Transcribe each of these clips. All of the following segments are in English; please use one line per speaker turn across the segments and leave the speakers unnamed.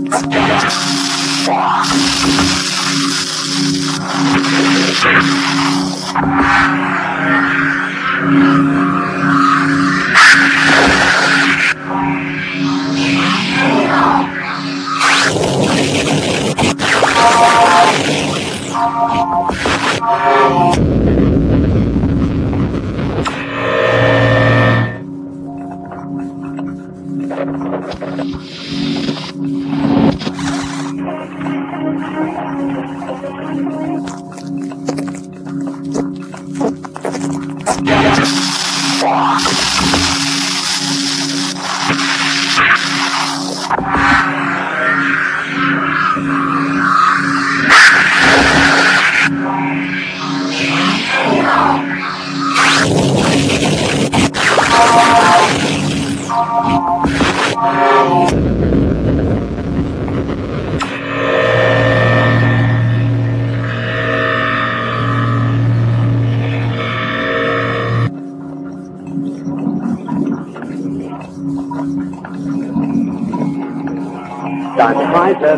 Time to find this.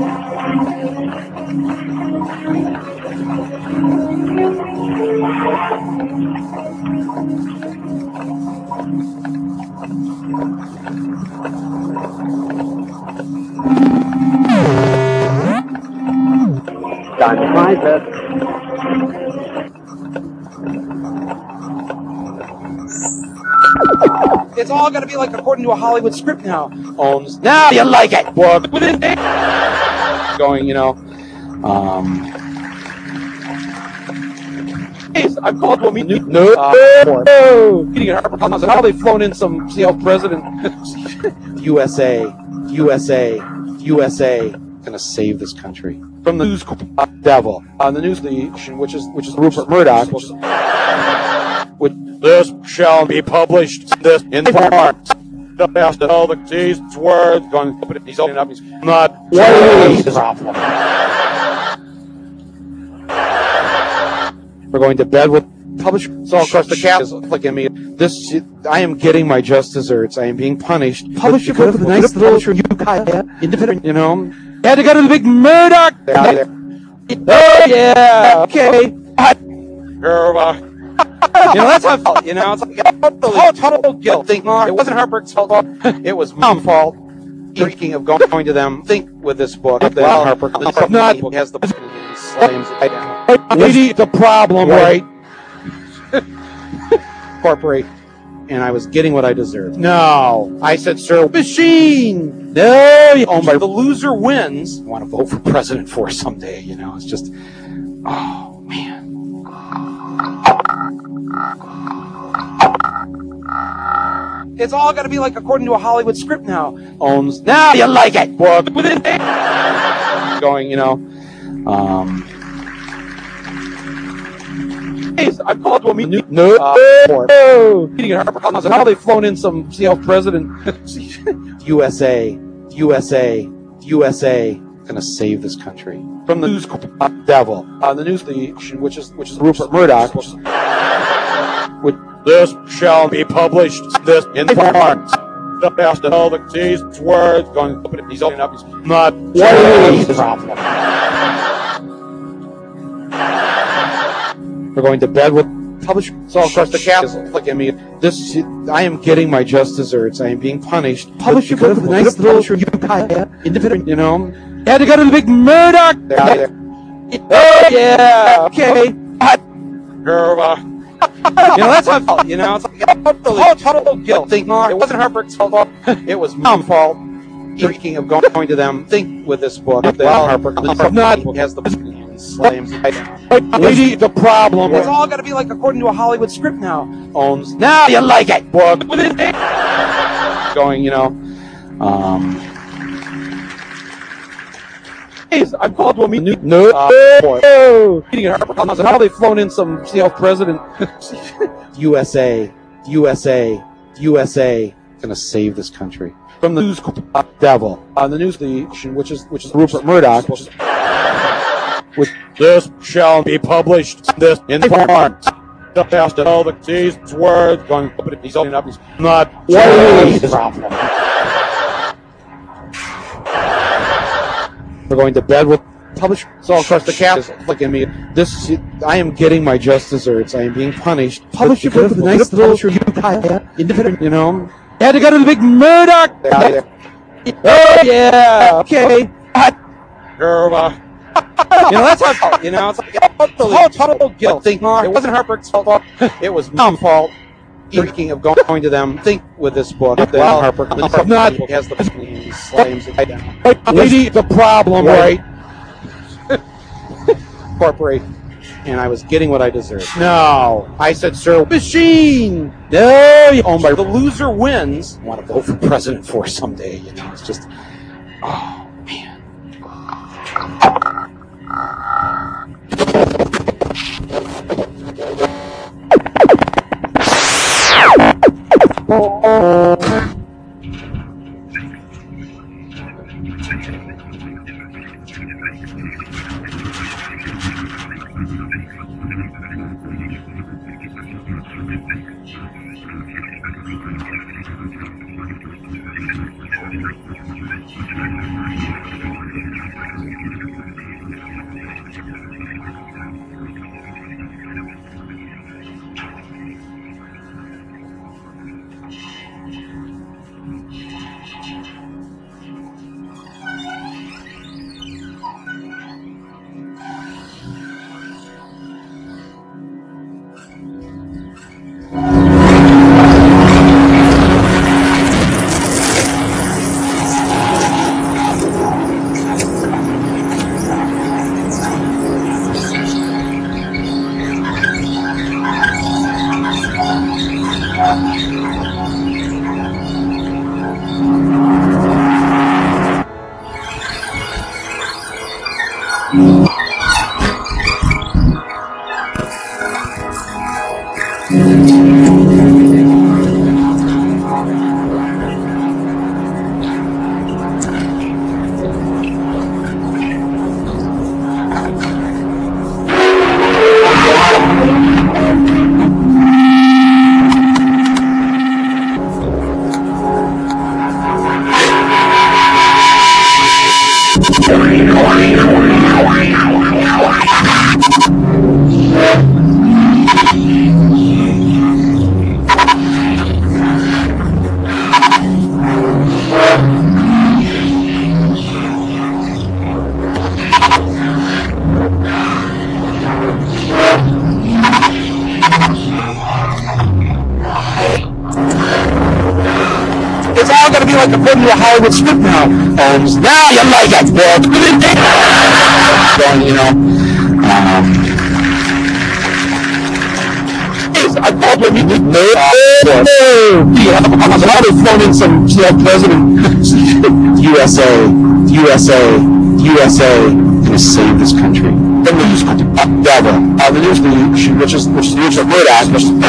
Time to find this.
It's all going to be like according to a Hollywood script now. Owns. Now you like it. Book within going, I've called to a meeting. Meeting at Harper Collins. How they flown in some CL president. USA gonna save this country from the news devil on the news station, which is Rupert Murdoch. This shall be published in the part. The best of all these words going. He's opening up. He's not. We're going to bed with publishers all across the cap. Look at me. I am getting my just desserts. I am being punished. Publisher with a nice little independent. Had to go to the big Murdoch. Oh yeah. Okay. That's how I felt, it's like total guilt. It wasn't Harper's fault. It was my fault. Speaking of going to them, think with this book that Harper not has the slams. The problem, right? Corporate. And I was getting what I deserved. No. I said, sir, machine. No. Owned by the loser wins. I want to vote for president for someday, It's just, oh, man. It's all got to be like according to a Hollywood script now. Owns. Now you like it. Book within going, I've called to a meeting. Meeting at Harper Collins. How they flown in some CL president. USA gonna save this country from the news devil on the news station, which is Rupert Murdoch. This shall be published in the part. The best of all these words going. He's opening up. He's not. We're going to bed with publishers all across the cap. Look at me. I am getting my just desserts. I am being punished. Publisher with a nice little independent. Had to go to the big Murdoch. Oh yeah. Okay. That's how I felt, It's like total guilt. It wasn't Harper's fault. It was my fault. Speaking of going to them, think with this book that Harper not has the slams. The problem. It's all got to be like according to a Hollywood script now. Owns. Now you like it. Book within going, I've called to a meeting. Meeting at Harper Collins. How they flown in some CL president. USA gonna save this country from the news devil on the news station, which is Rupert Murdoch. This shall be published in the part. The best of all these words going. He's opening up. He's not. We're going to bed with publisher. So of course the cat is looking at me. I am getting my just desserts. I am being punished. Publisher with a nice little independent, you know. Had to go to the big Murdoch. Oh yeah. Okay. Girl. You know, that's how, you know, it's like total guilt. It wasn't Harper's fault. It was my fault. Speaking of going to them, think with this book that Harper not has the slams it down. Lady, the problem, right? Corporate, and I was getting what I deserved. No, I said, sir, machine. No, oh my, the loser wins. I want to vote for president for someday. You know, it's just, oh man. Like a film to a Hollywood script now, Holmes. Now you like it, Bill. You know, I called when you did I was already thrown in some president. USA can save this country. The news, the news, which is the news of Murdoch,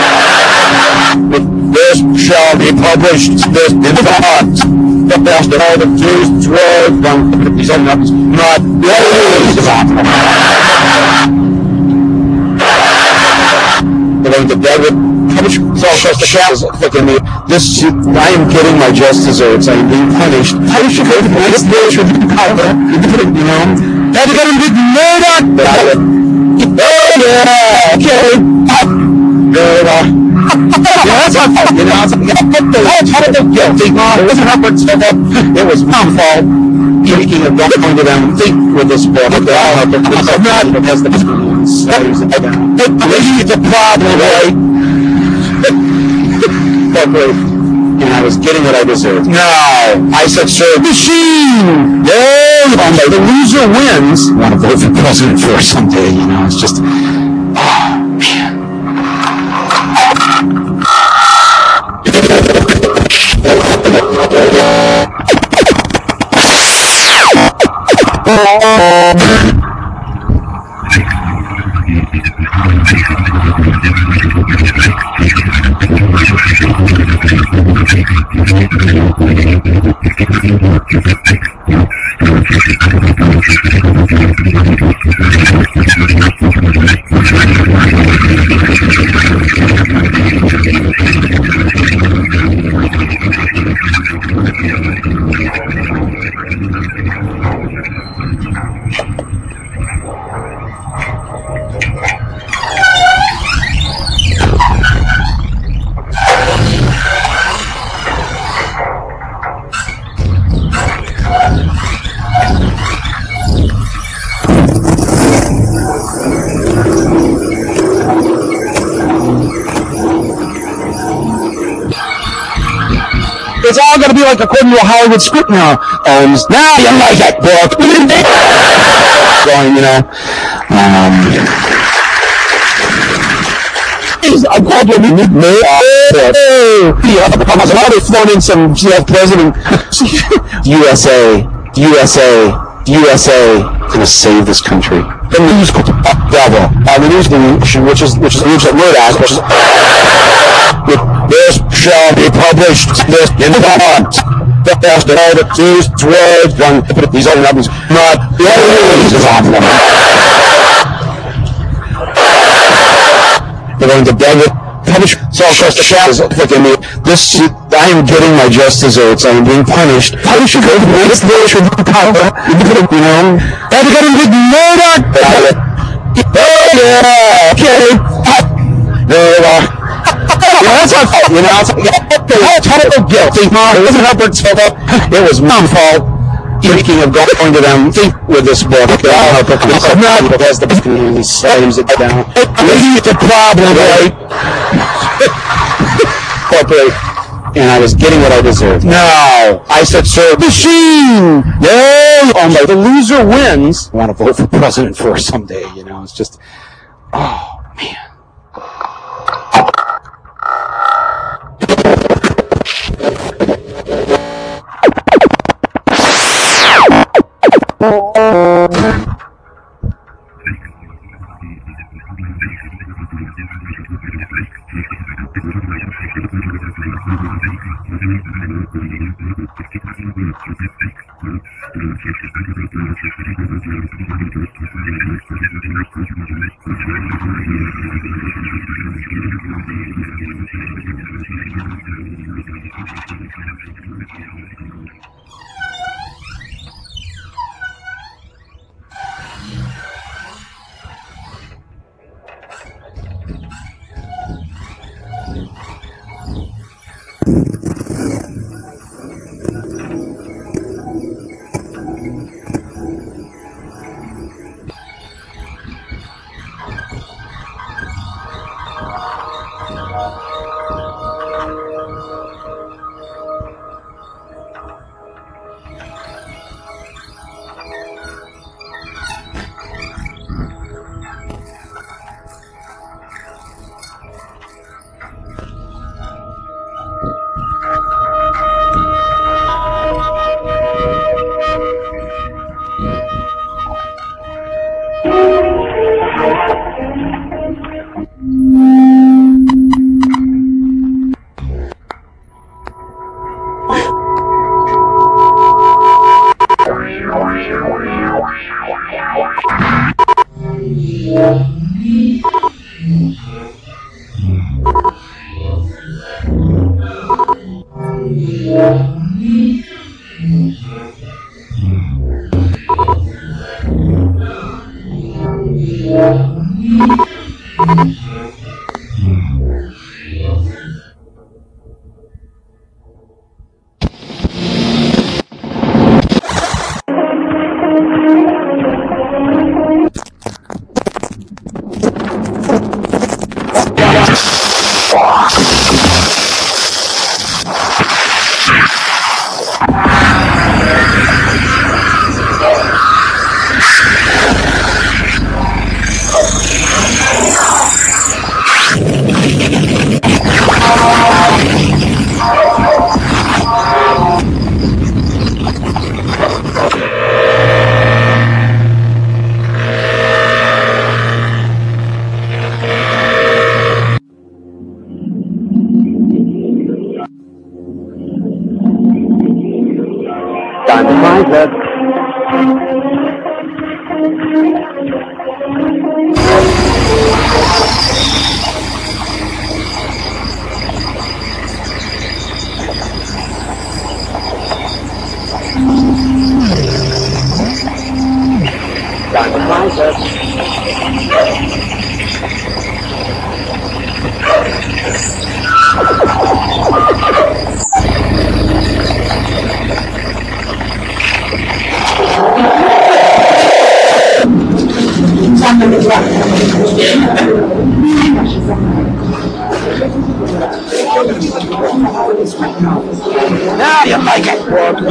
this shall be published this in advance. The best of all the Jews drove from these other numbers, not going to bed with the cat is looking at me. I am getting my just desserts. I am being punished. Punished for the next nation. You know, had to go to the big Murdoch. Oh yeah, okay. Yeah, that's my fault. You know, it's guilty. It wasn't Harper's fault. It was my fault. Speaking of going to them, think with this book that Harper not has the problem, right? And I was getting what I deserved. No, I said, sir, machine. No, the loser wins. I want to vote for president for someday. You know, it's just, oh man.
It's all going to be like according to a Hollywood script now. Now you like it, book. Going, you know. I'm called to meet I've flown in some president. USA. Gonna save this country. The news, Bravo. The news, which is news that Murdoch, which is. This shall be published this in the bond. The best of all the news words one these other numbers not the news is on them. They're going to beg it. Publish so of course the shall is looking me. This I am getting my just desserts. I am being punished. Publish should go to this nation power. You know. And to get him with Murdoch. Oh yeah, okay. There you are. That's my fault, you know. It's total guilt. It wasn't Hubbard's fault. It was my fault. Speaking of going to them, think with this book. I'm not because the community slams it down. Maybe it's a problem, right? Corporate. And I was getting what I deserved. No. I said, sir, machine! No! Oh, my, the loser wins. I want to vote for president for someday, you know. It's just, oh, man.
Time to find her.
Now you like it.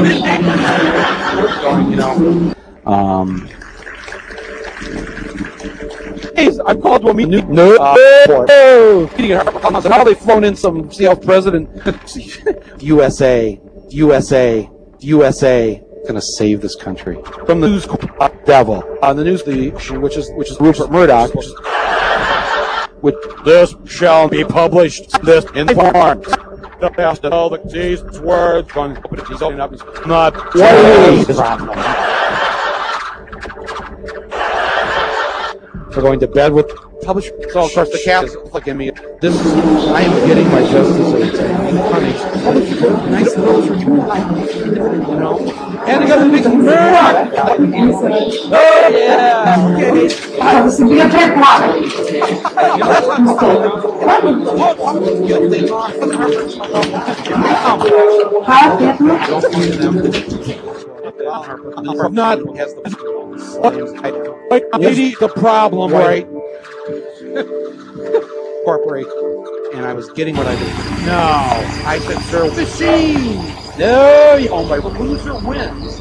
You know. I've called to a meeting. Meeting at Harper. How they've flown in some CL president. USA going to save this country from the news devil. On the news, which is Rupert Murdoch. Which this shall be published. This in form. Has to know these words going up. Not we're going to bed with published. So of course the cat is flicking me. I am getting my justice. It's being punished. Nice clothes for you know. And I got a big Murdoch. Oh yeah. Okay. Not has the problem, right? Corporate, and I was getting what I did. No, I said, sir, machine. No, you own by loser wins.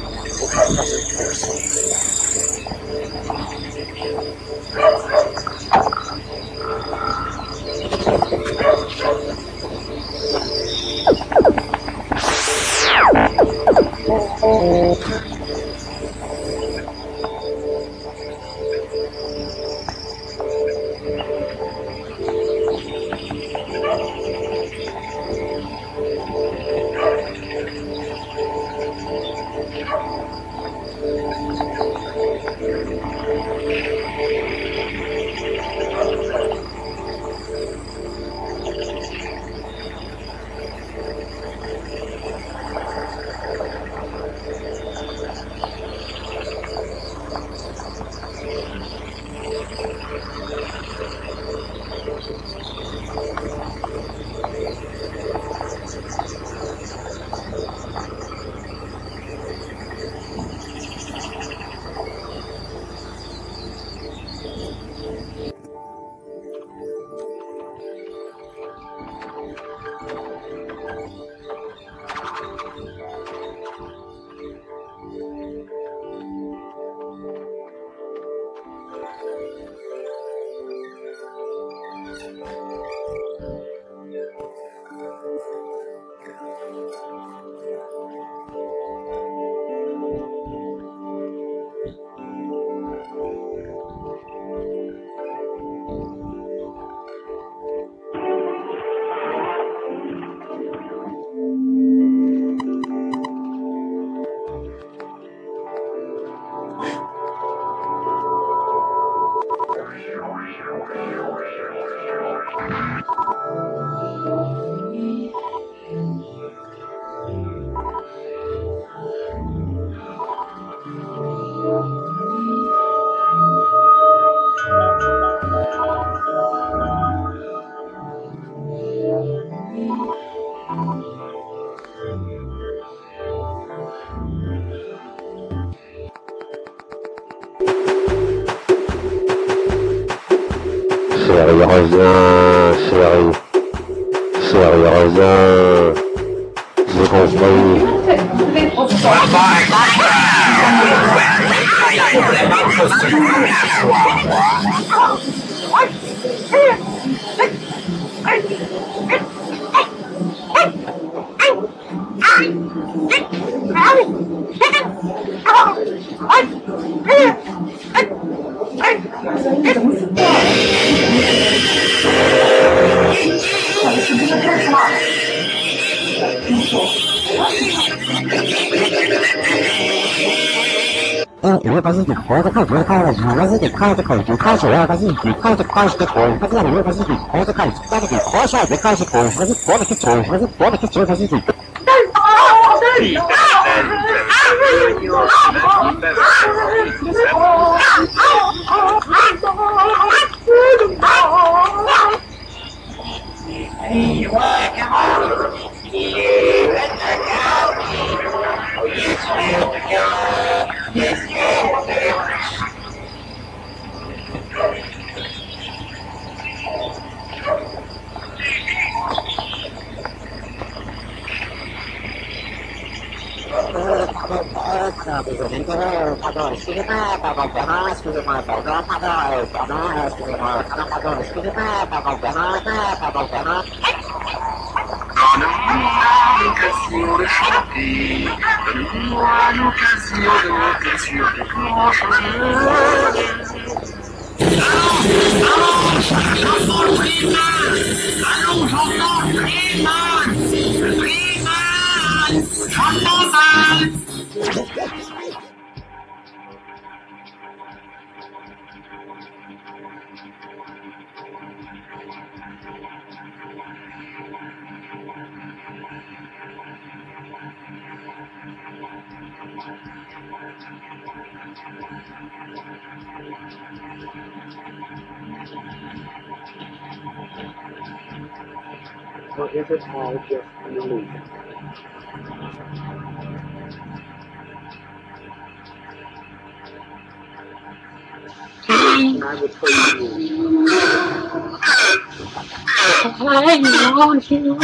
Chérie, reviens. J'ai compris. Or is it all just an illusion? And I would say to you,
I want you.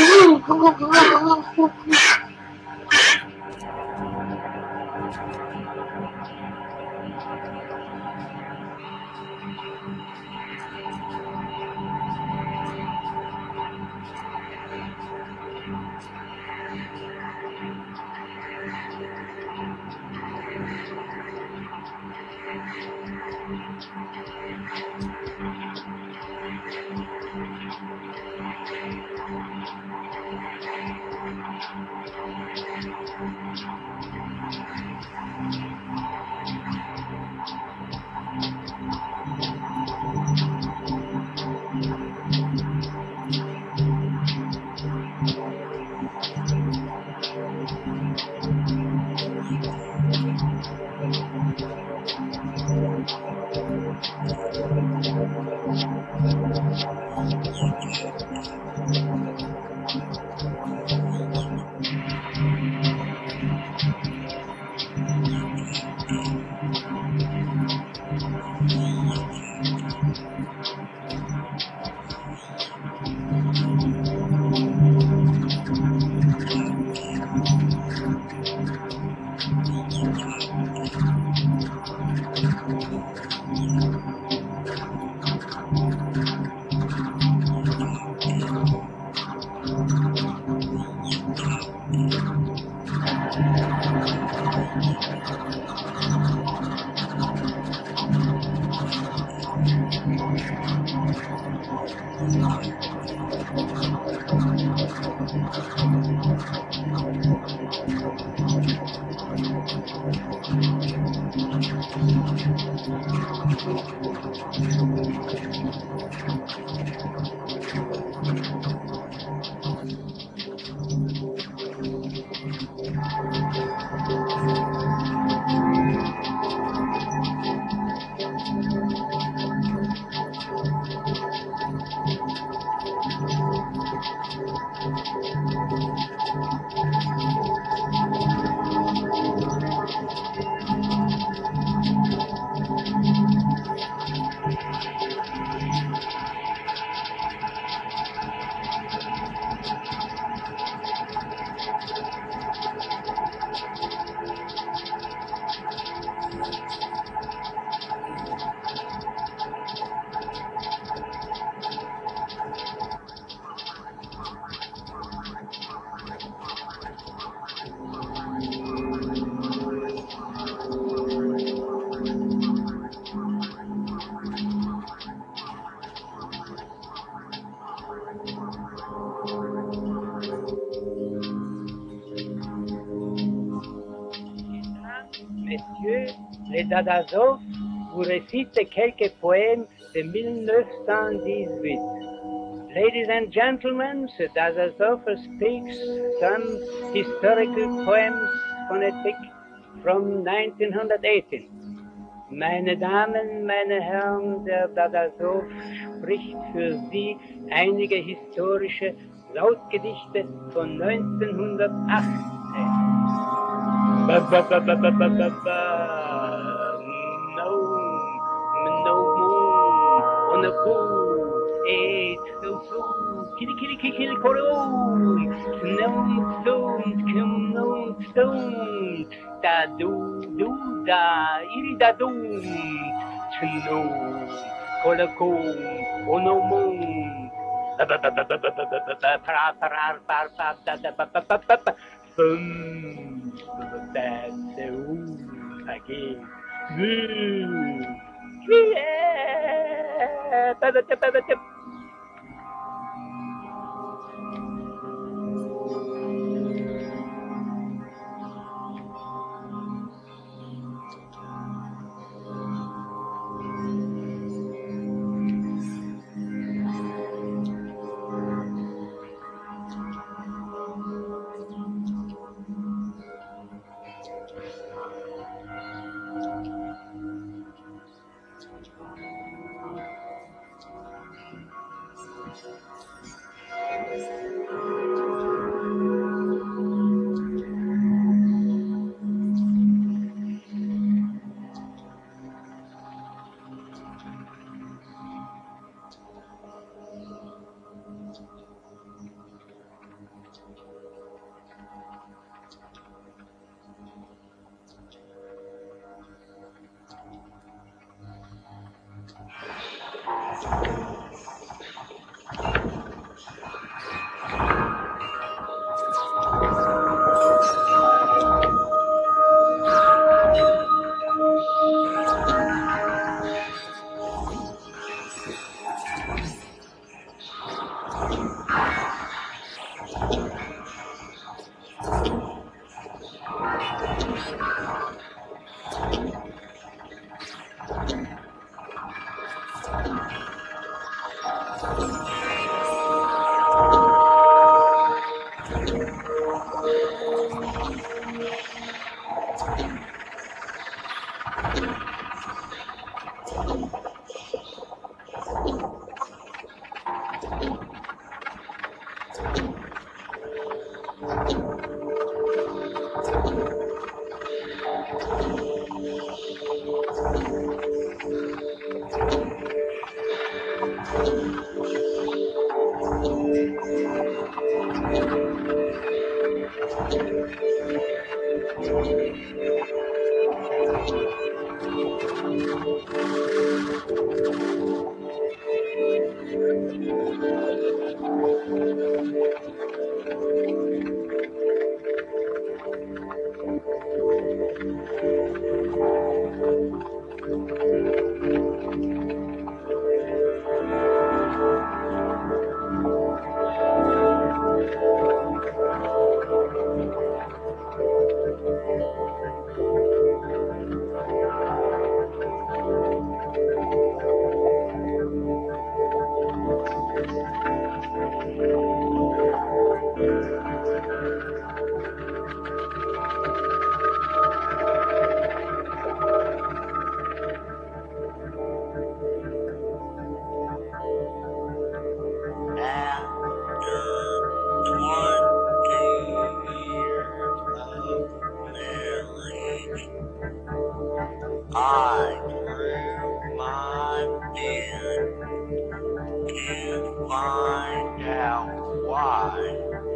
Messieurs, les Dadazos vous récitent quelques poèmes de 1918. Ladies and gentlemen, Sir Dazazov speaks some historical poems phonetic from 1918. Meine Damen, meine Herren, der Dadazov spricht für Sie einige historische Lautgedichte von 1918. It's so, kitty, coroi, stone, da iri da doom, snow, colacom, onomon, again.
I grew my beard to find out why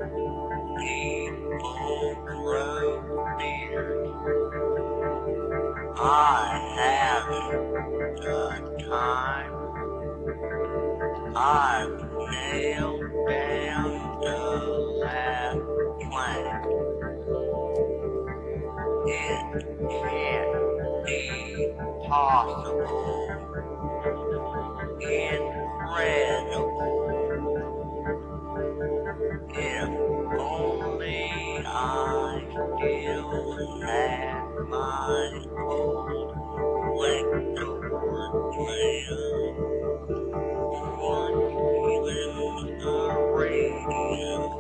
people grow beards. I haven't the time. I've nailed down the last plank. It can't be possible. Incredible. If only I still had my old electric plan. Even the radio.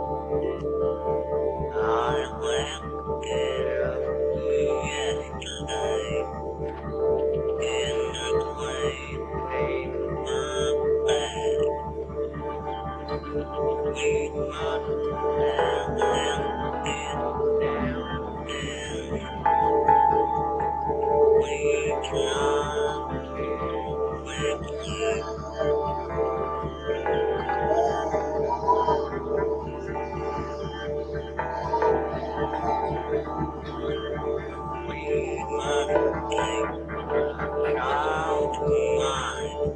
I left it up yesterday in a plain paper bag. We must have left it downstairs. We tried to quickly We must take child mind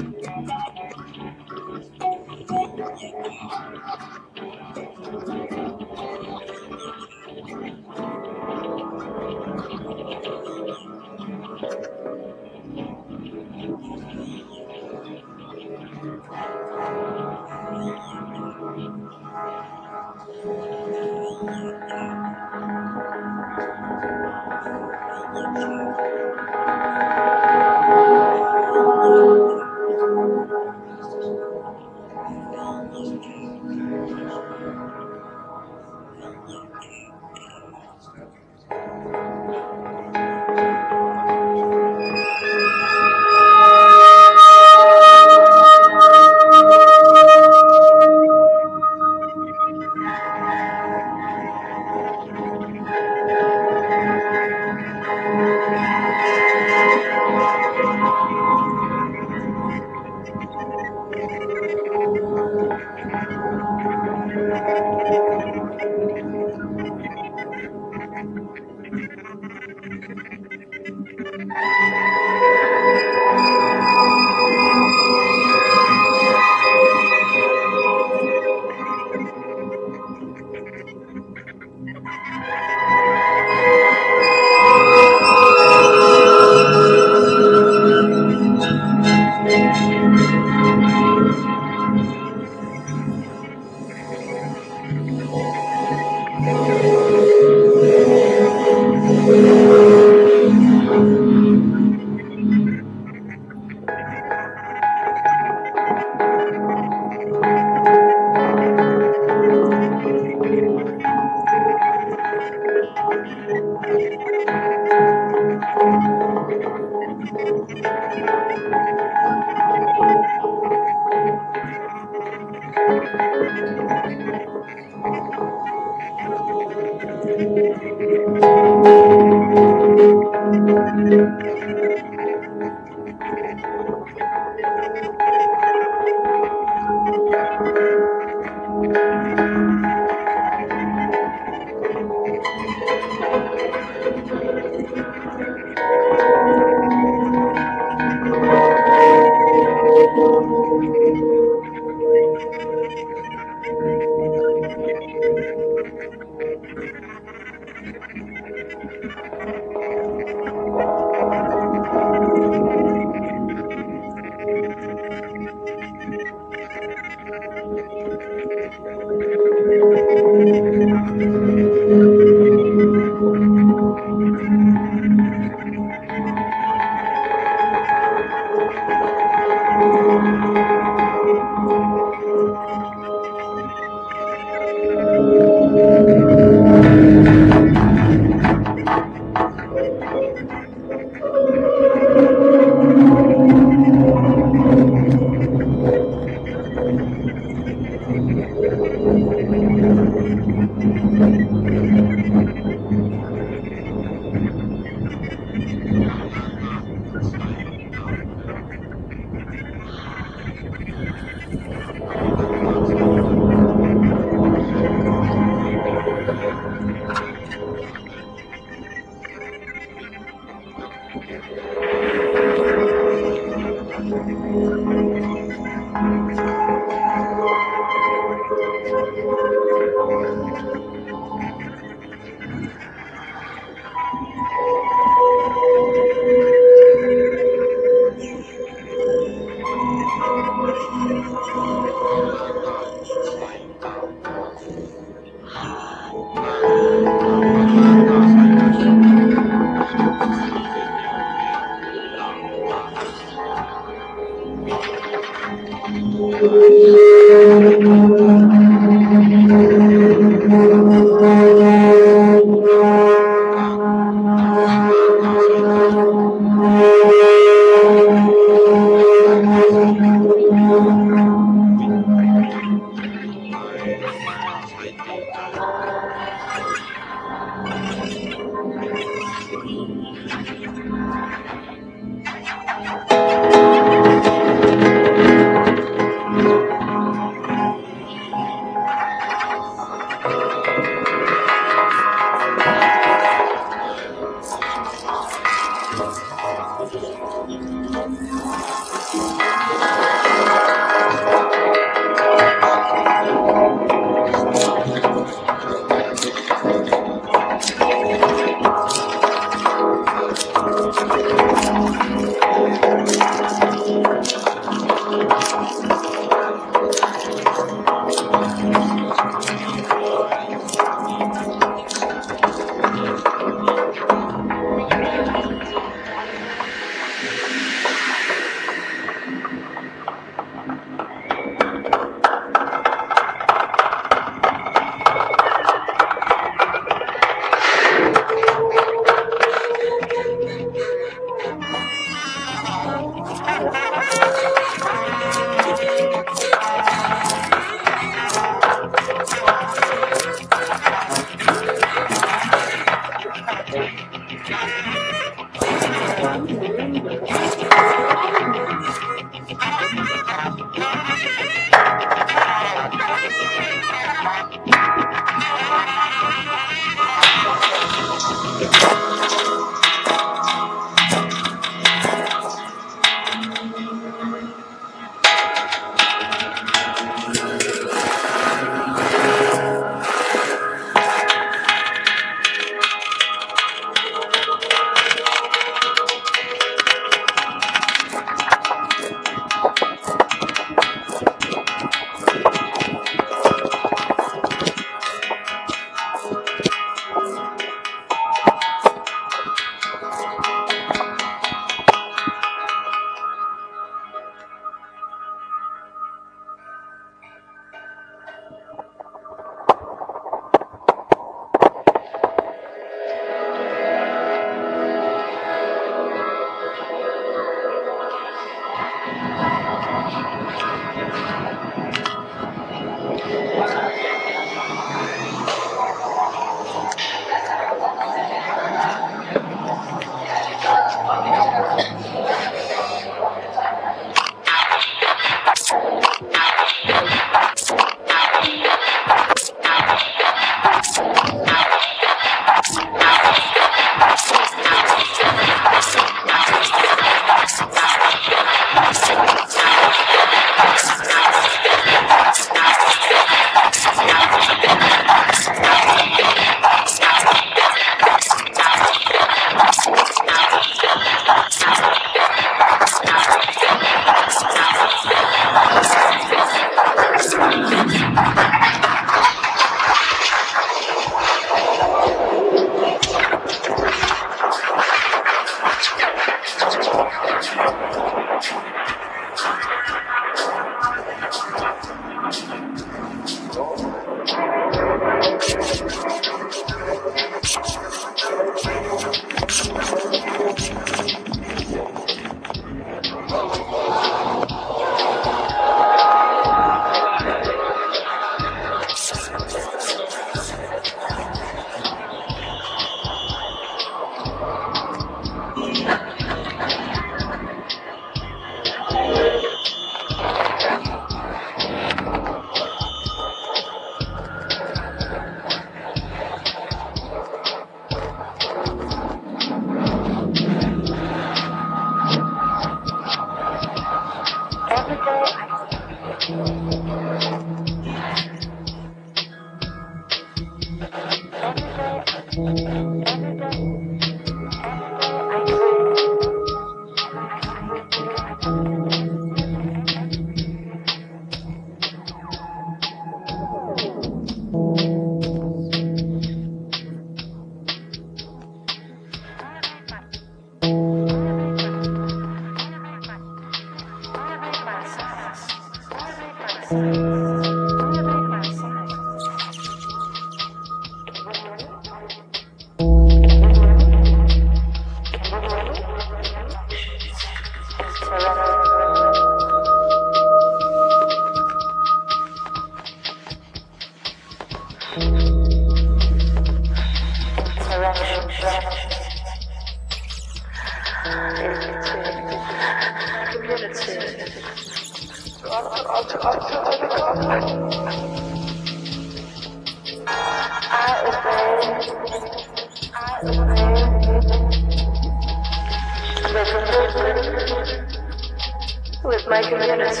With my community.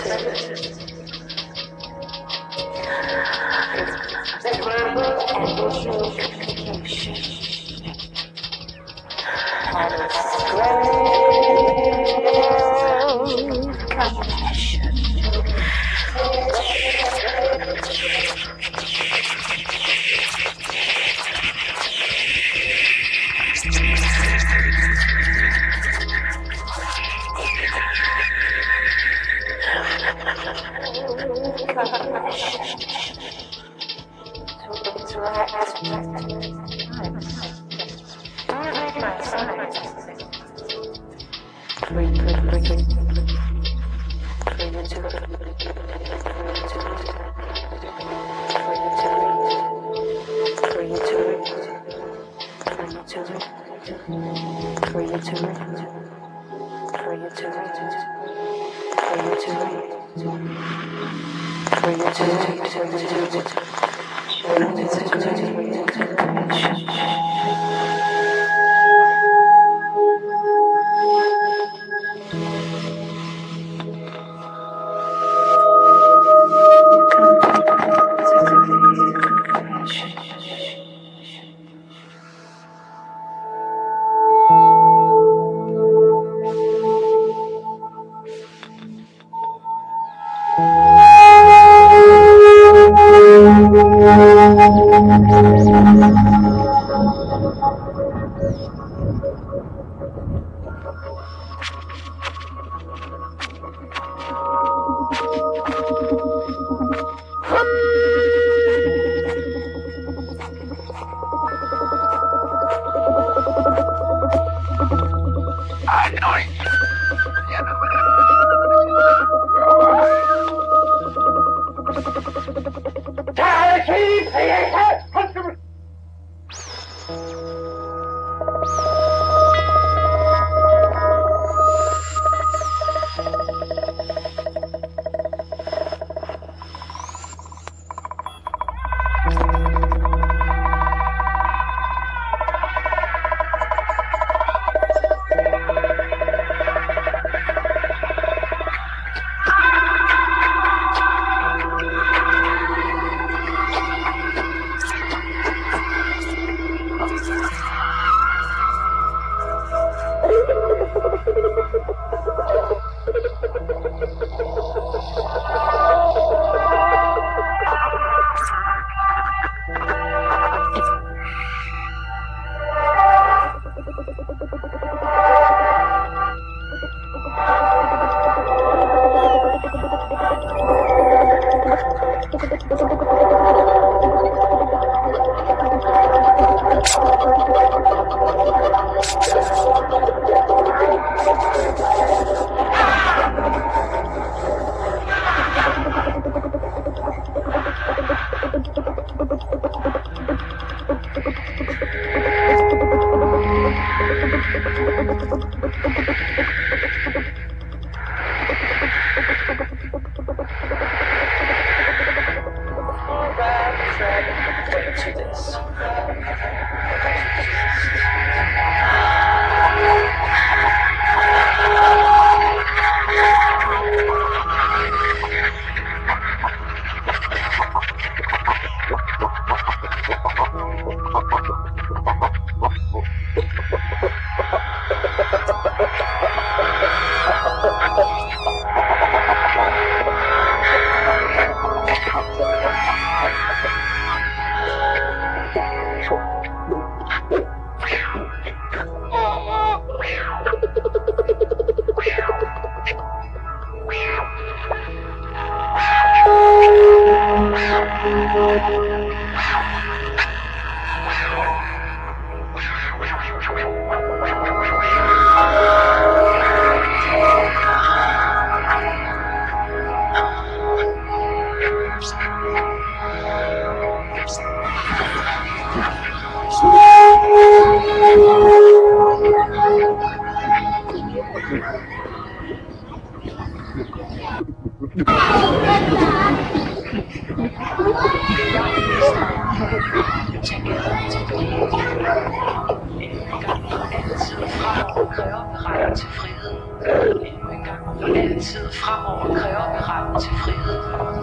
Verbal and visual communication. On a scale of cognition. Altid fremover kræver vi retten til frihed.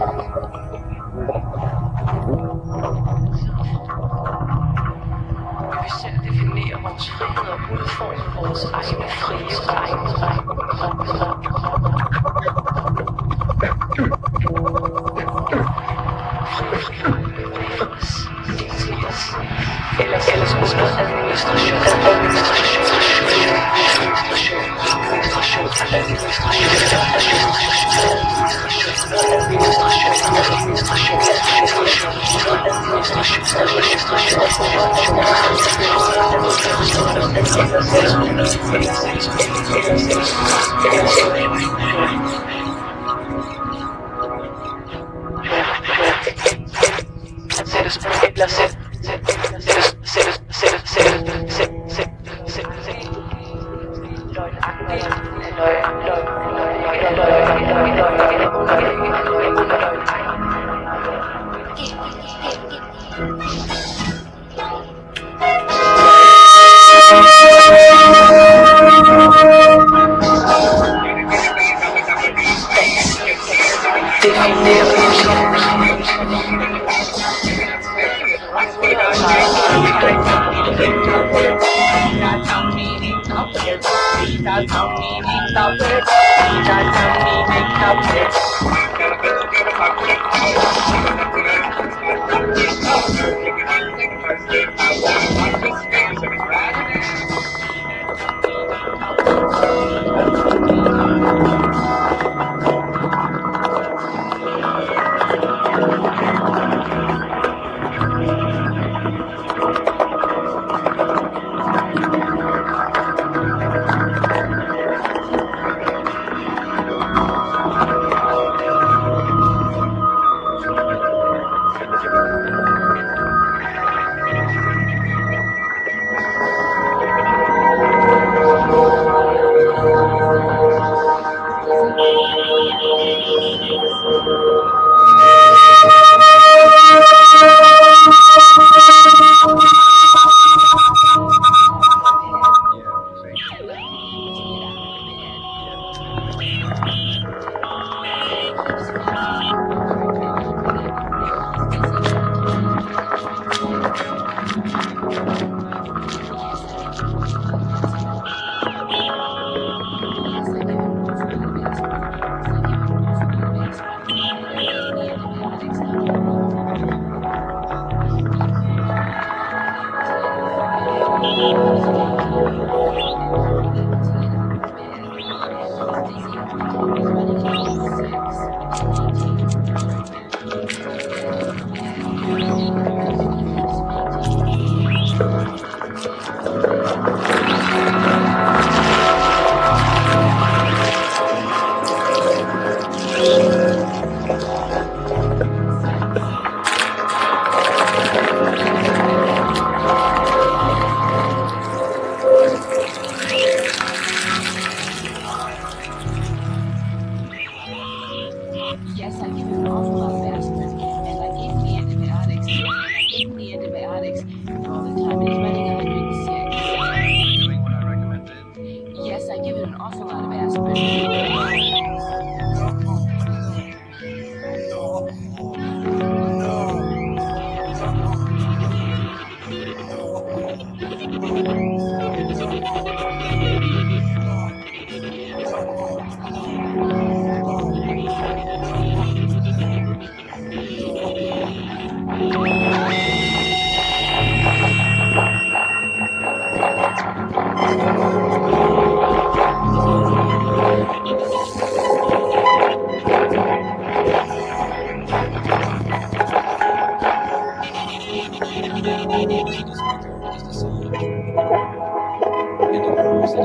Vi vil selv definere vores frihed og udforme vores egne frie ellers under administration.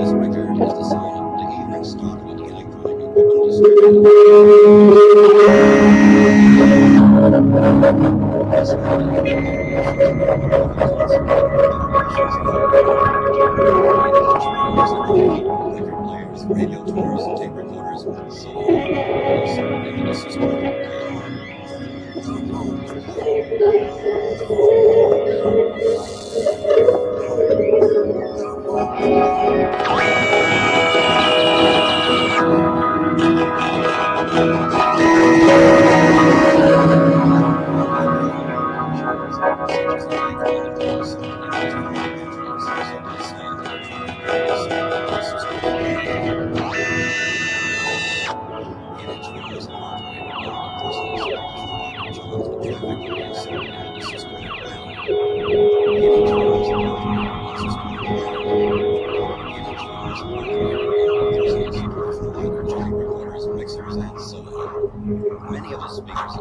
This record is the sound of Dave Stockwood Electronic Equipment Distributed. This record record players, radio tuners, tape recorders, and so on. Sold into the system. Mixers and so on. Many of the speakers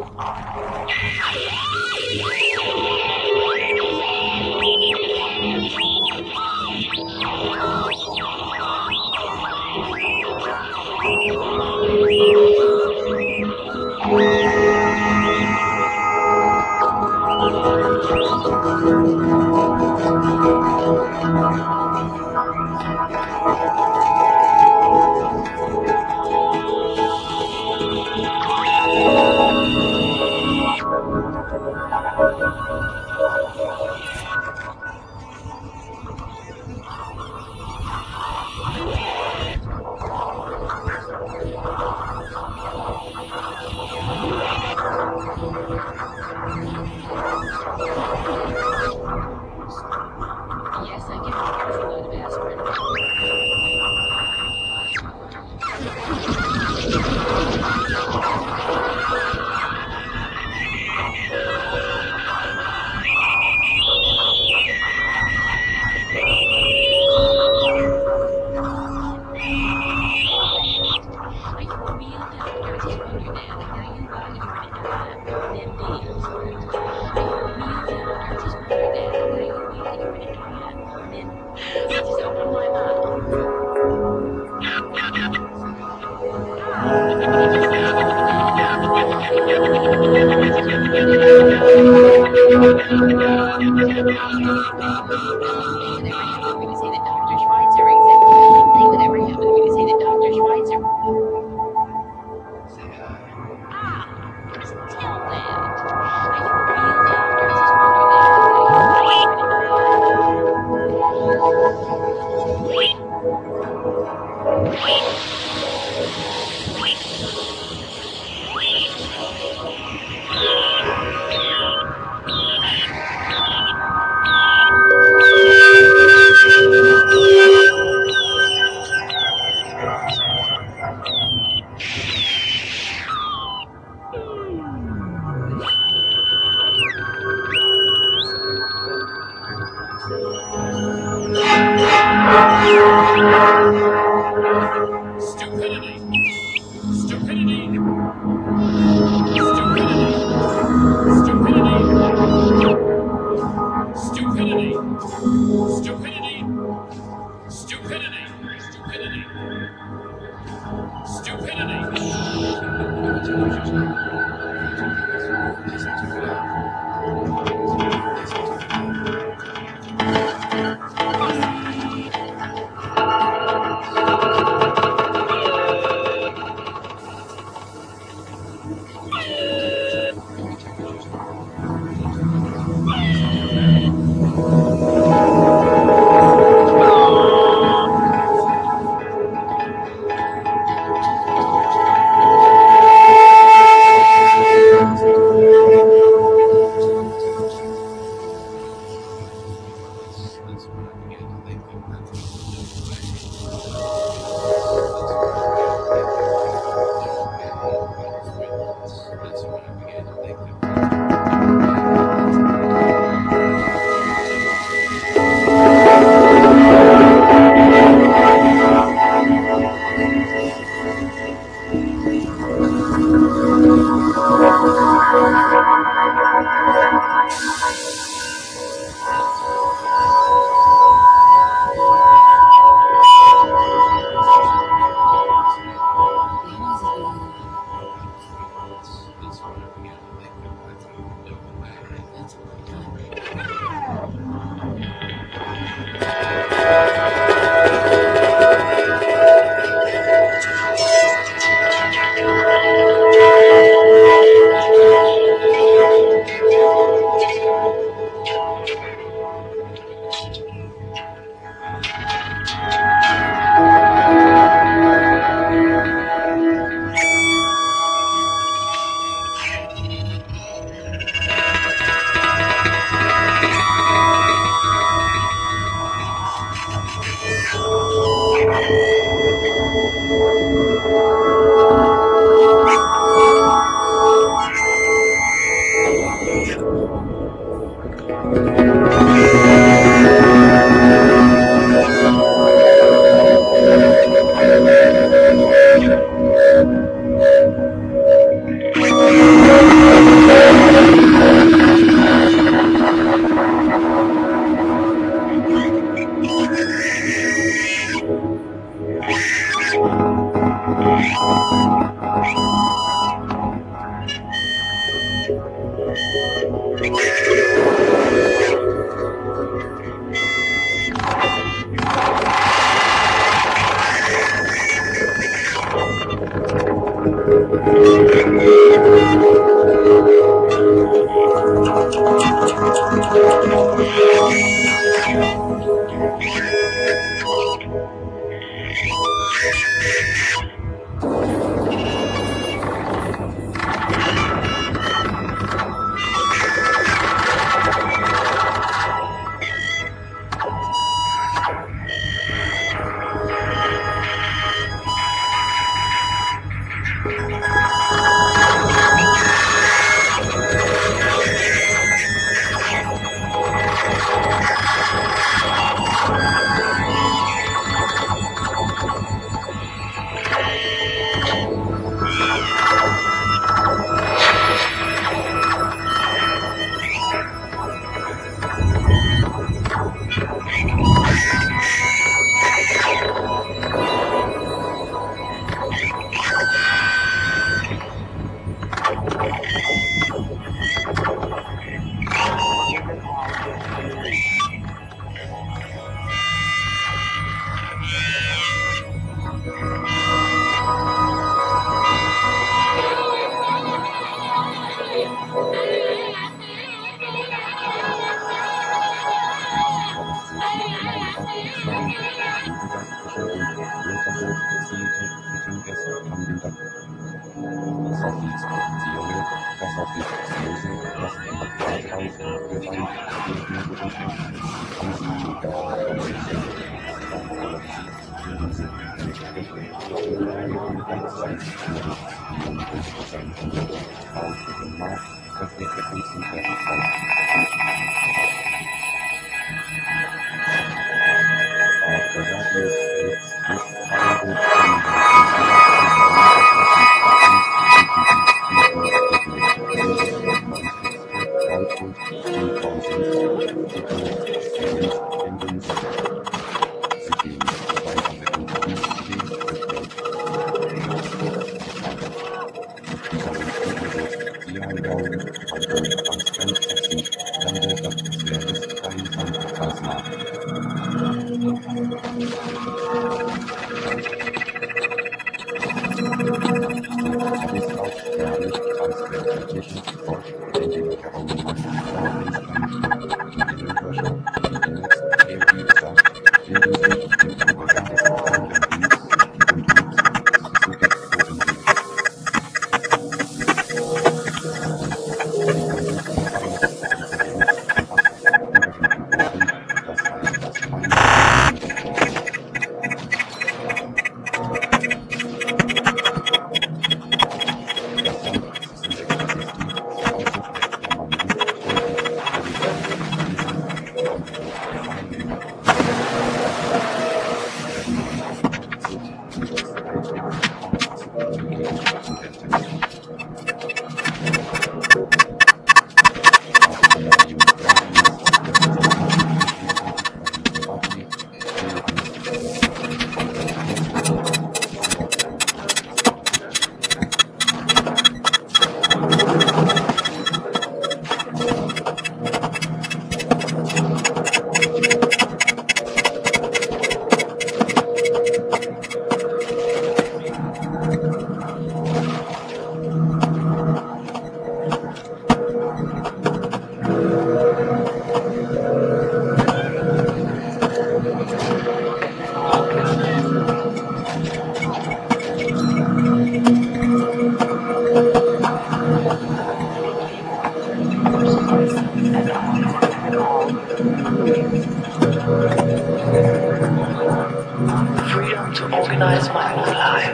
Freedom to organize my own life.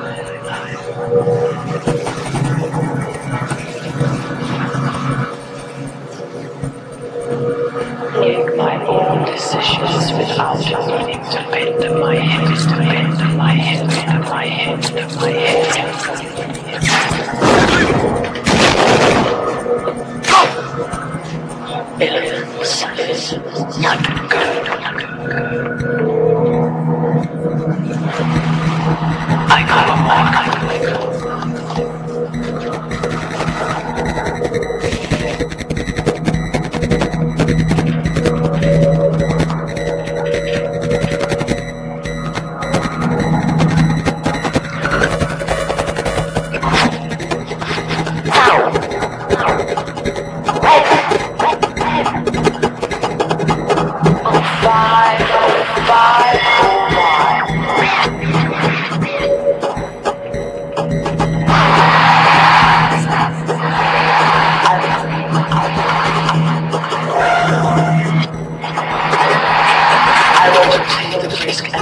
Make my own decisions without needing to bend my head, to bend my head, to my head, to my head. Elephants is not good. I got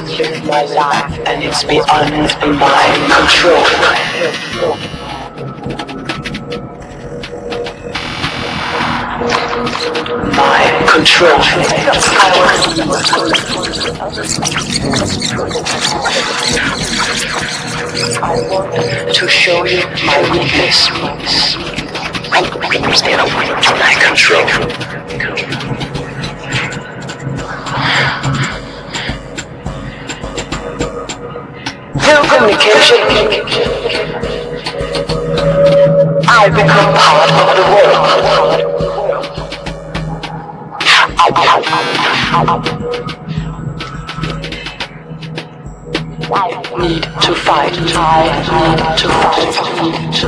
is my life and it's beyond my control. My control. I want to show you my weakness. Stay away from my control. Through communication, I become part of the world. I need to fight. I need to fight. To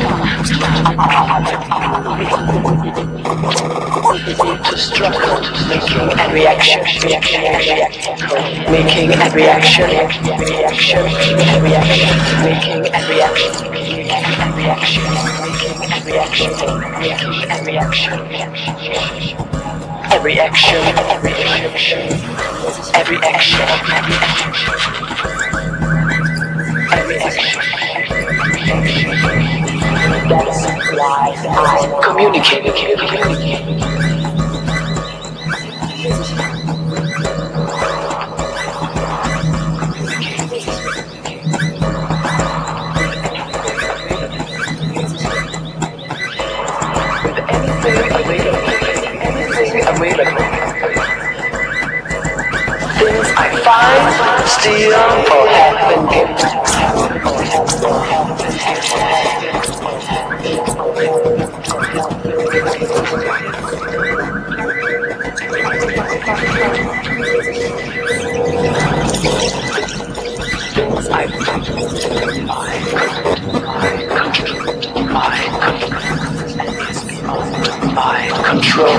struggle, making and reaction, making and reaction, making and reaction, every action, every action. That's why I communicate. With anything available. Things I find, steal, or have been given. Things I find, my control.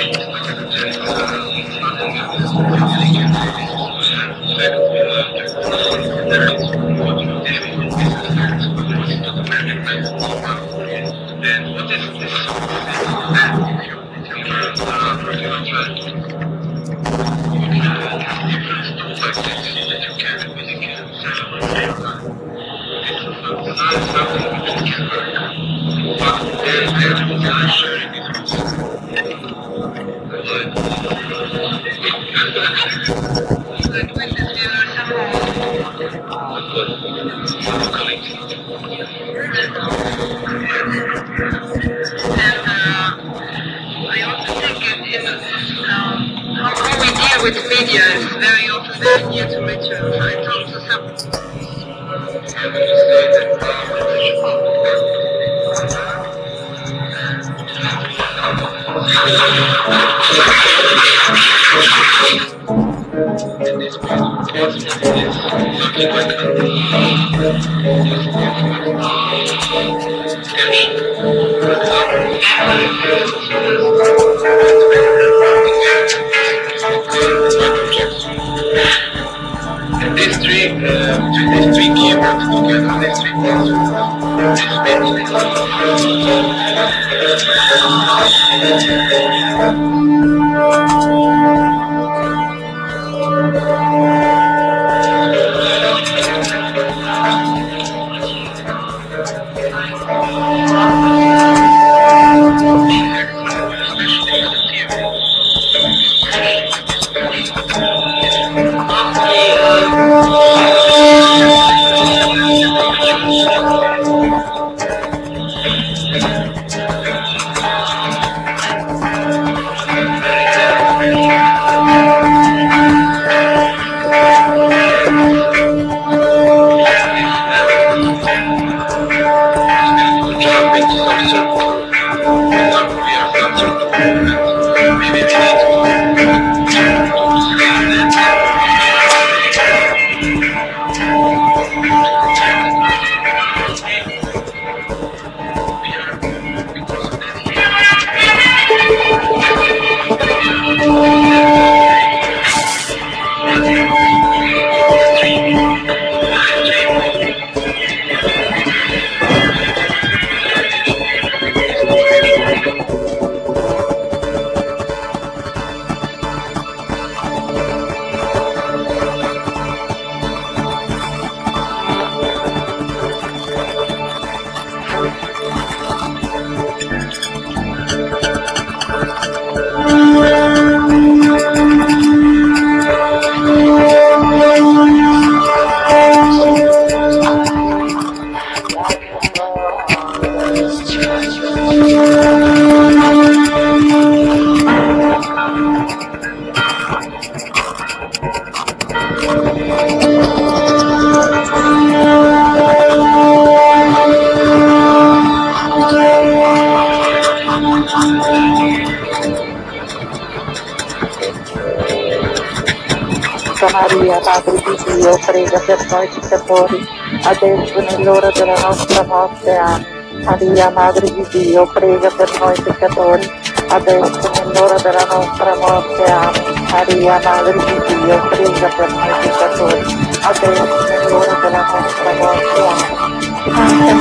Thank you.
Maria, Madre di Dio, prega per noi peccatori, adesso e nell'ora della nostra morte. Amen. Maria, Madre di Dio, prega per noi peccatori, adesso e nell'ora della nostra morte. Amen. Maria, Madre di Dio, prega per noi peccatori, adesso e nell'ora della nostra morte. Amen.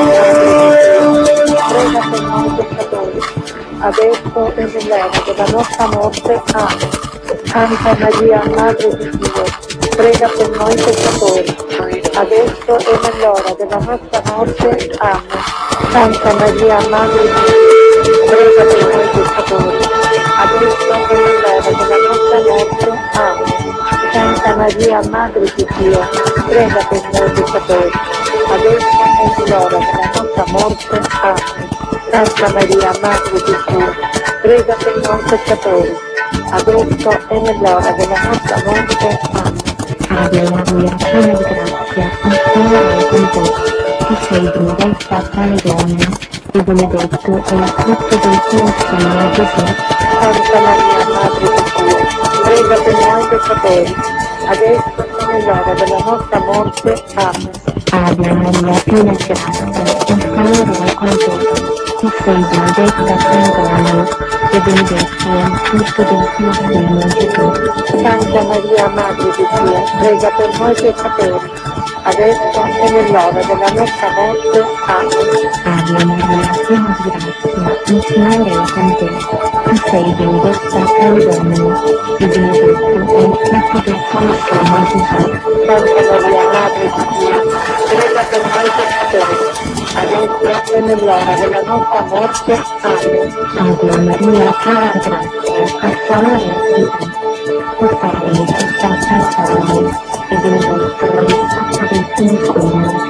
Santa Maria, Madre di Dio, prega per noi peccatori, adesso e nell'ora della nostra morte. Amen. Santa Maria, Madre di Dio, prega per noi peccatori, adesso e nell'ora della nostra morte. Amen. Santa Maria, Madre di Dio, prega per noi peccatori, adesso e nell'ora della nostra morte. Amen. Santa Maria, Madre di Dio, prega per noi peccatori, adesso e nell'ora della nostra morte. Amen.
Ave Maria, piena di grazia, il Signore è con te. Tu sei benedetta tra le donne, e benedetto è il frutto del tuo seno, Gesù.
Santa Maria, Madre di Dio, prega per noi peccatori, adesso e nell'ora della nostra morte. Amen.
Ave Maria, piena di grazia, il Signore è con te. Tu sei benedetta tra le donne, e benedetto è il frutto del tuo seno, Gesù.
Santa Maria, Madre di Dio, prega per noi peccatori, adesso e nell'ora della nostra morte. Amen.
Ave Maria, piena di grazia, il Signore è con te. Tu sei benedetta tra le donne, e benedetto è il frutto del tuo seno, Gesù.
Santa Maria, Madre di Dio, prega per noi peccatori, adesso e nell'ora della nostra morte. Amen.
Ave Maria, cara grazia, passare è vita. Tu sei benedetta tra donne, e benedetto è il frutto del tuo seno.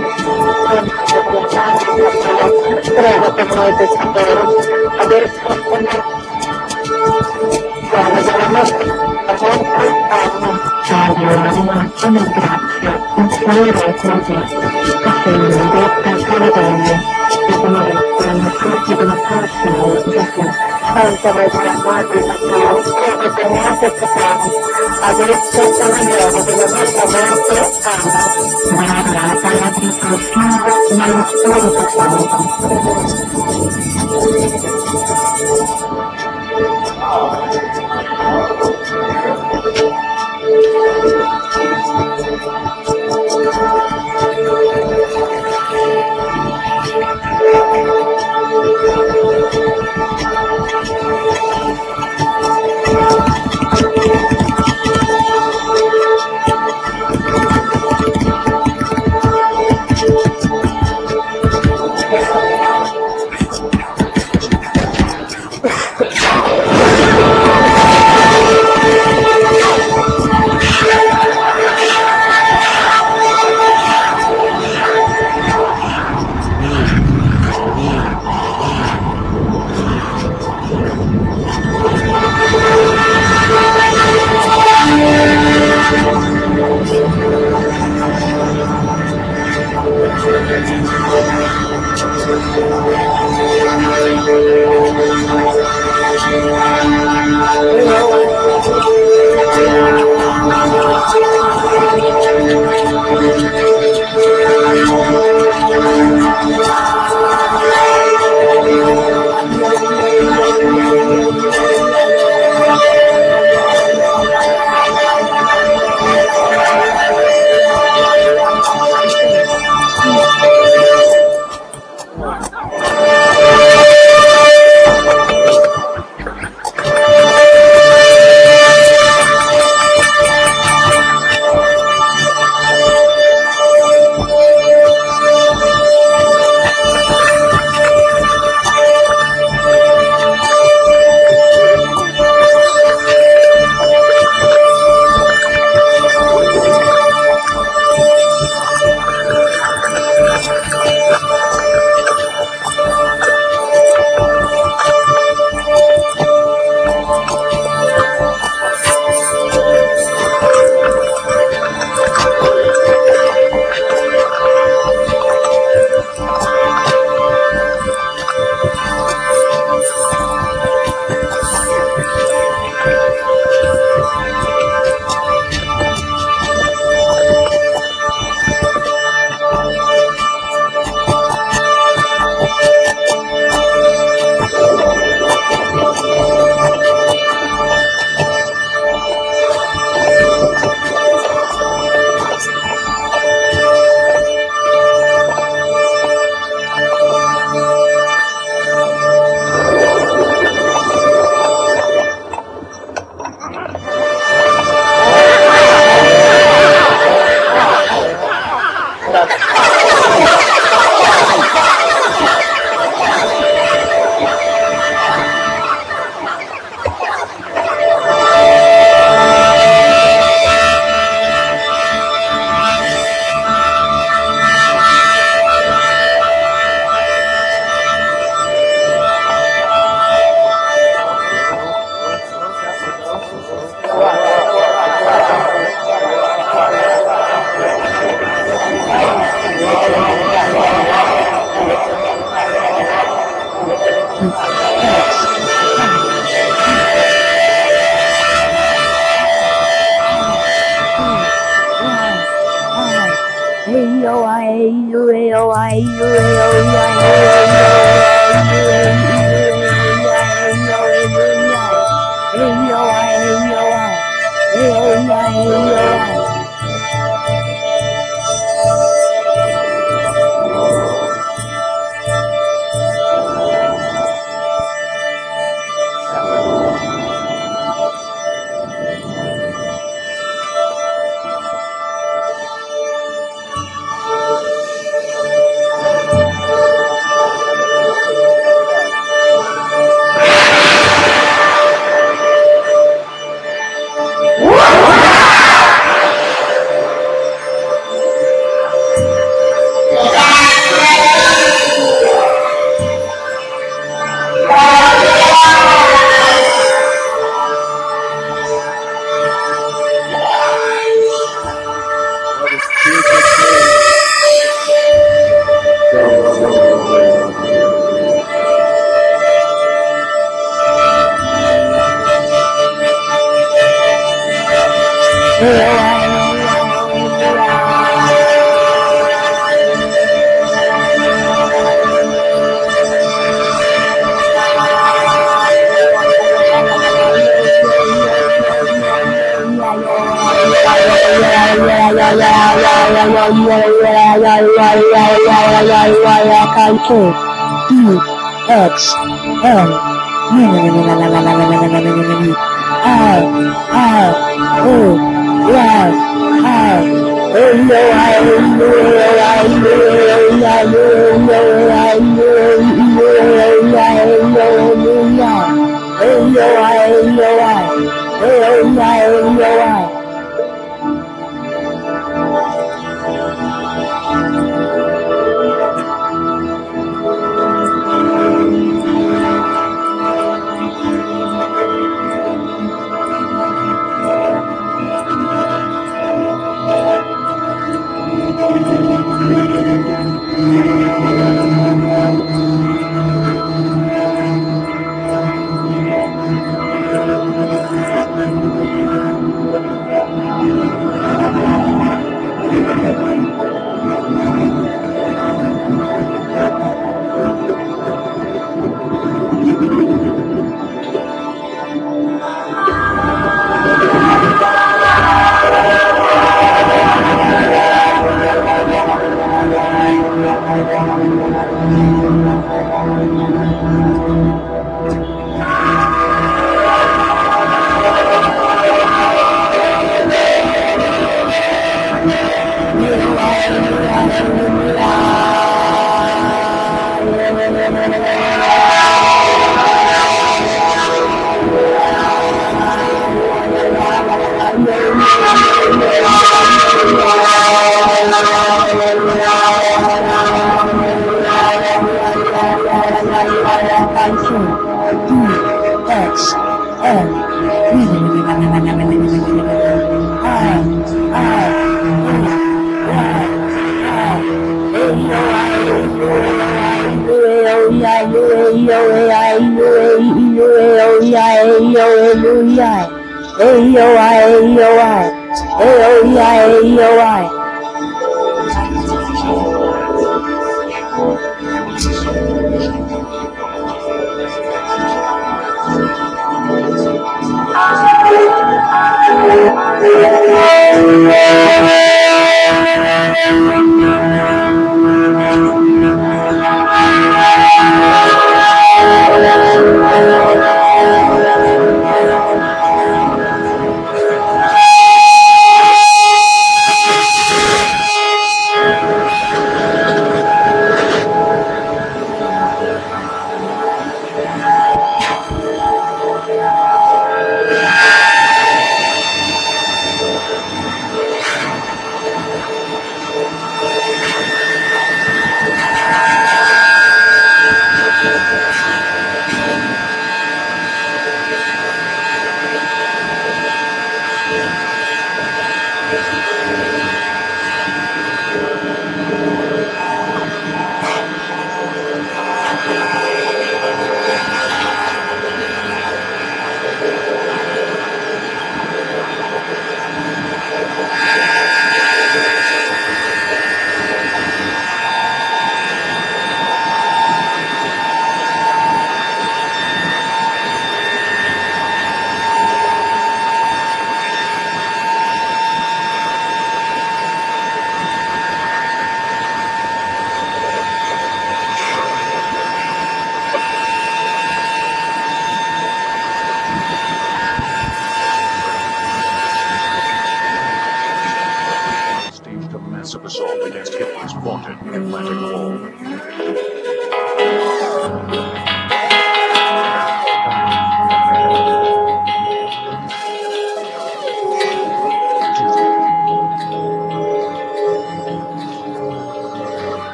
Prega per noi peccatori, adesso e nell'ora della nostra morte. Amen.
Ave Maria, piena di grazia, il Signore è con te. Tu sei benedetta tra le donne, e benedetto è il frutto del tuo seno, Gesù.
Santa Maria, Madre di Dio, prega per noi peccatori, adesso e nell'ora della nostra morte. Amen.
Maria, Padre del Figlio, e dello Spirito Santo.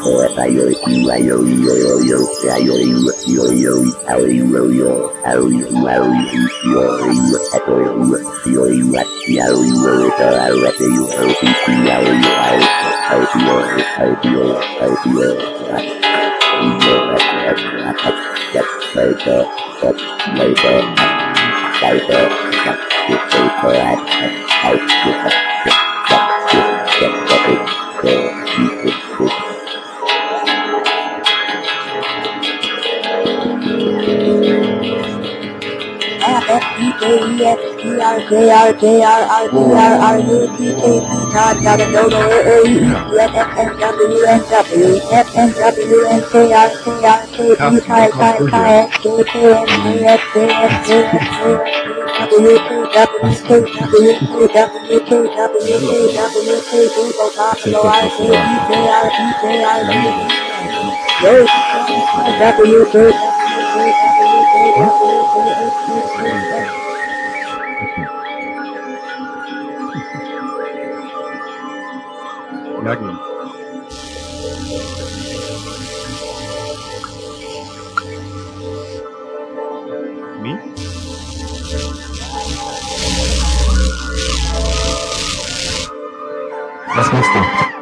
Magnum. Me?
Was machst du?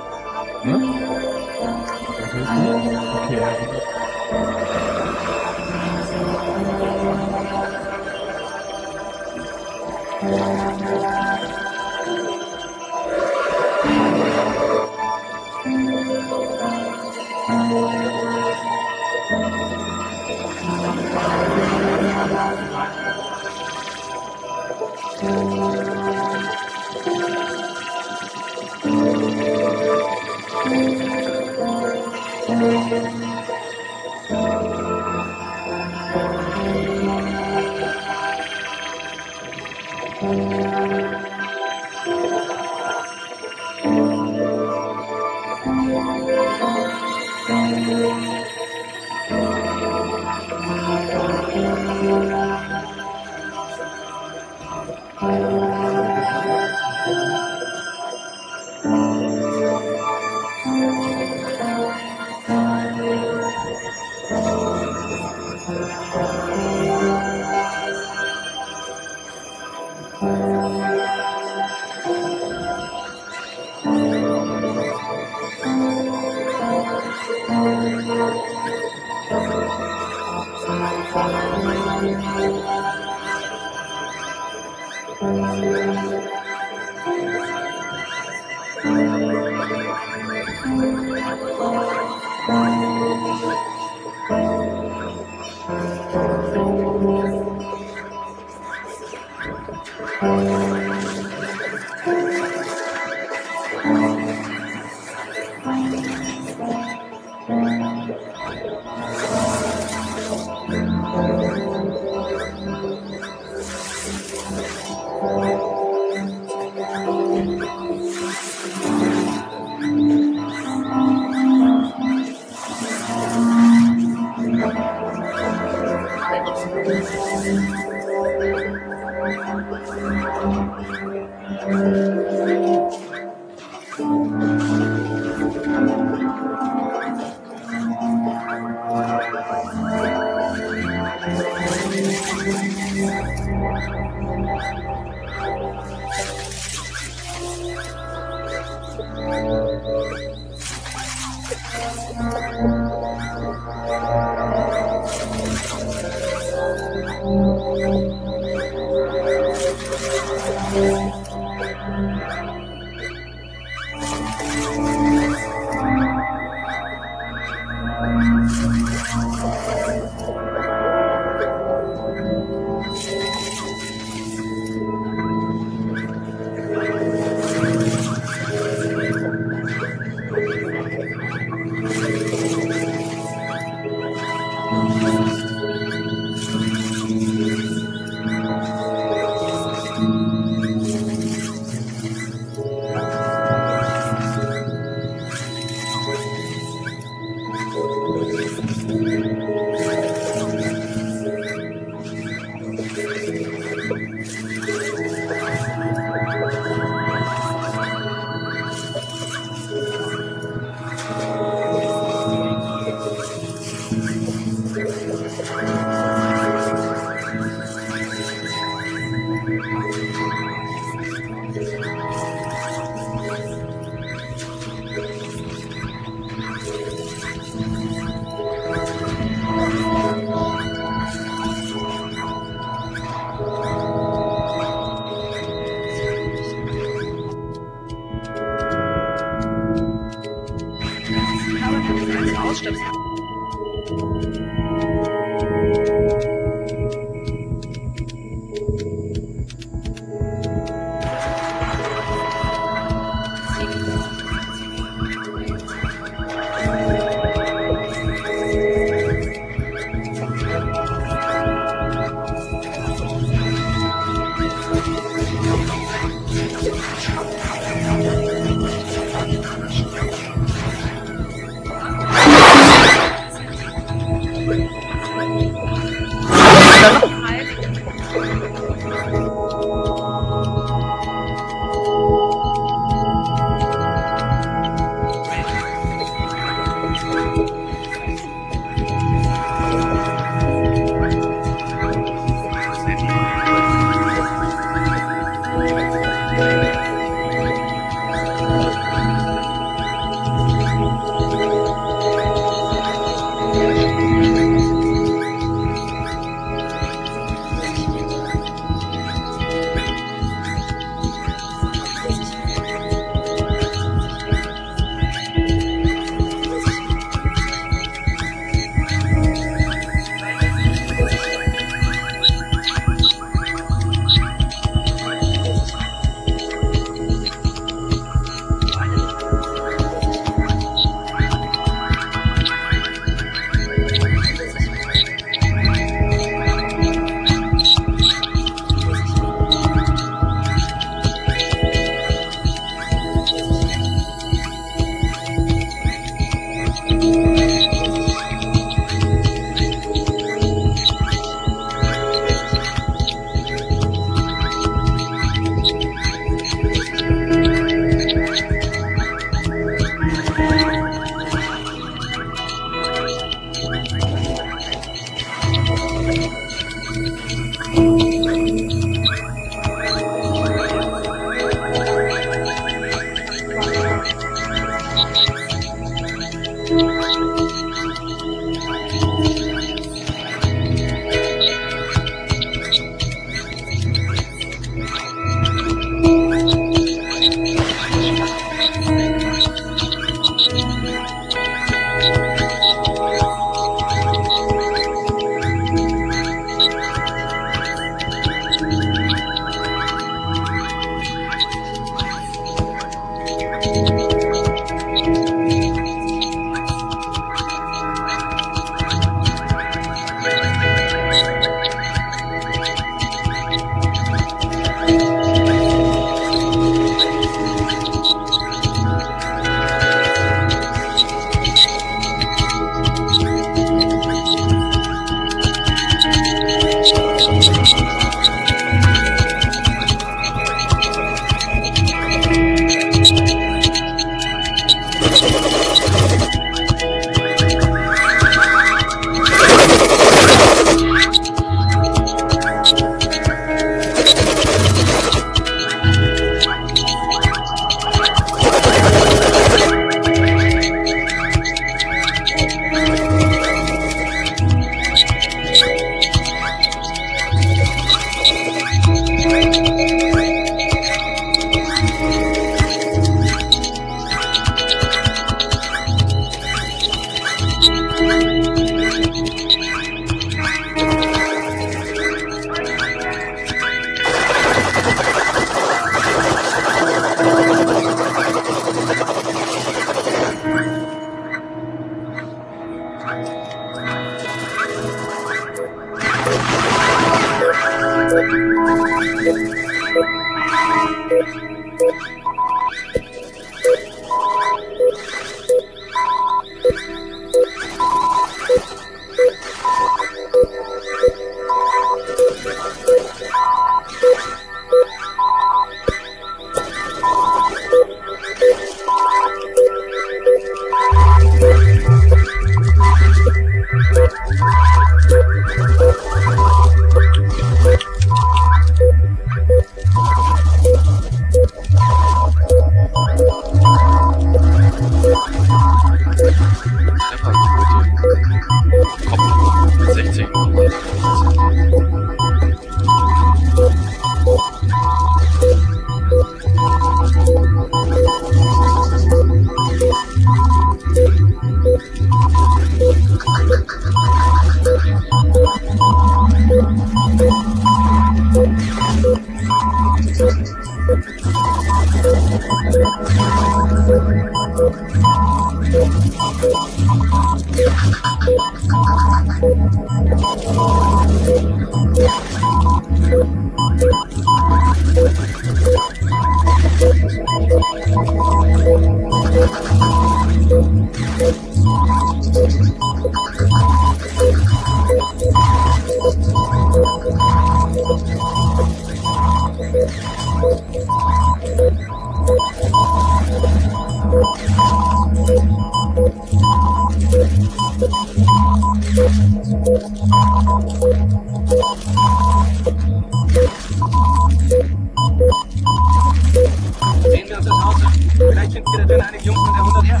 Sehen wir uns das Haus an. Vielleicht finden wir da drin einige Jungs von der 101.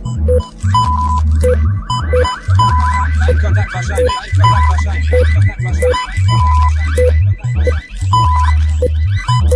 Ein Kontakt wahrscheinlich. Ein Kontakt wahrscheinlich. Ein Kontakt wahrscheinlich.